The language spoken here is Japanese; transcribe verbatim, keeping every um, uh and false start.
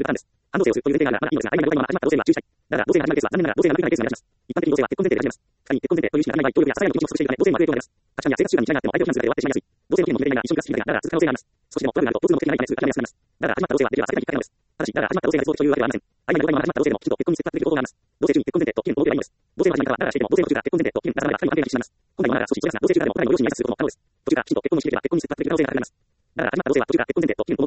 るからです。反同性をするという前提があるならいいのですが、曖昧な誤解のまま始まった同性が注意したい。だから、同性が始まるケースは残念ながら同性がなくなるケースになります。一般的に同性は結婚前提で始めます。二人、結婚前提という意識がない場合、協力やささやの気持ちをしているため、同性もある影響があります。価値観や生活習慣に違いがあっても、相手を非難する過程は発生しまいやすい。同性の意見も決めていないが、一緒に暮らす人がいないが、続く可能性があります。少しでもトラブルがあると、共通の目的がないため、続くためやすくなります。だから、始まった同性はできれば避けたいきっかけなのです。ただし、だから始まった同性が理想的というわけではありません。曖昧な誤解のまま始まった同性でも、きちんと結婚に切迫できる方法があります。同性中に結婚前提と金の同定がいいのです。同性の始まり方は、だからしていても、同性の途中から結婚前提と金の並ばれば、二人の関係が一致します。本来のなら少し小さな同性中からでも、互いの両親に挨拶することも可能です。途中からきちんと結婚に導ければ、結婚に切迫的な可能性が高くなります。だから、始まった同性は途中から結婚前提と金の